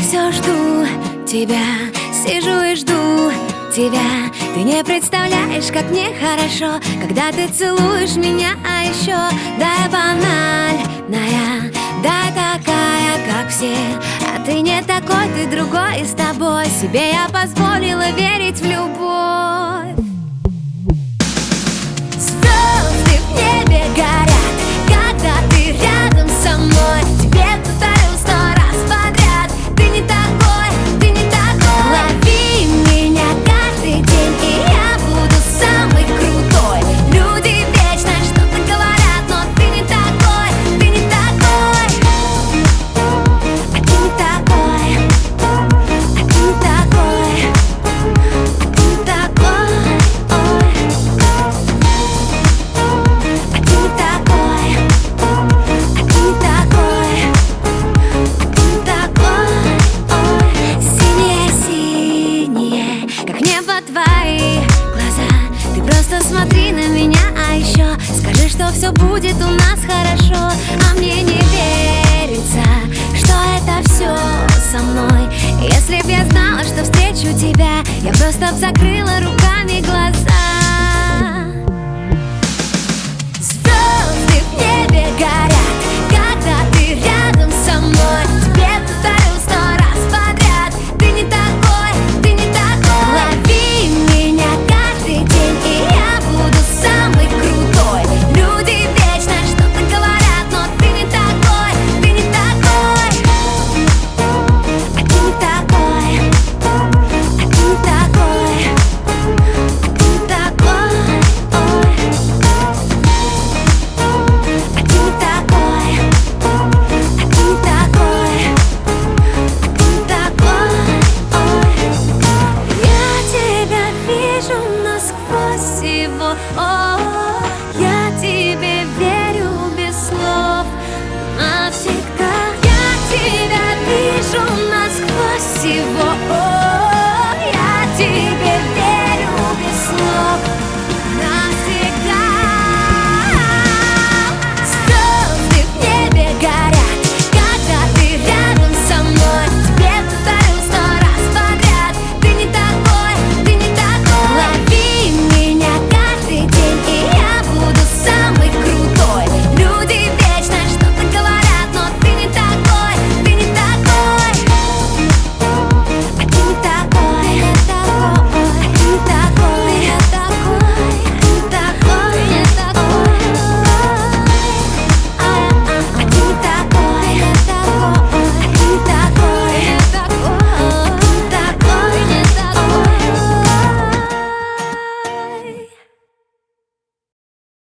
все жду тебя, сижу и жду тебя. Ты не представляешь, как мне хорошо, когда ты целуешь меня, а еще да, я банальная, да, такая, как все. А ты не такой, ты другой, и с тобой себе я позволила верить в любовь. Звезды в небе горят, когда ты рядом со мной. Тебе повторю 100 раз подряд: ты не такой, ты не такой. Лови меня каждый день, и я буду самый крутой. Люди вечно что-то говорят, но ты не такой, ты не такой. А ты не такой, а ты не такой, а ты не такой. Ой. А ты не такой, а ты не такой, а ты не такой. Ой. Синие-синие, как небо, твои глаза. Ты просто смотри на меня, а еще скажи, что все будет у нас хорошо. А мне не верится, что это все со мной. Если б я знала, что встречу тебя, я просто б закрыла руками глаза. Звезды в небе горят, когда ты рядом со мной. Тебе повторю 100 раз подряд: ты не такой, ты не такой. Лови меня каждый день, и я буду самый крутой. Люди вечно что-то говорят, но ты не такой, ты не такой. А ты не такой, а ты не такой, а ты не такой. Ой. А ты не такой, а ты не такой, а ты не такой. Ой. Я тебя вижу насквозь всего.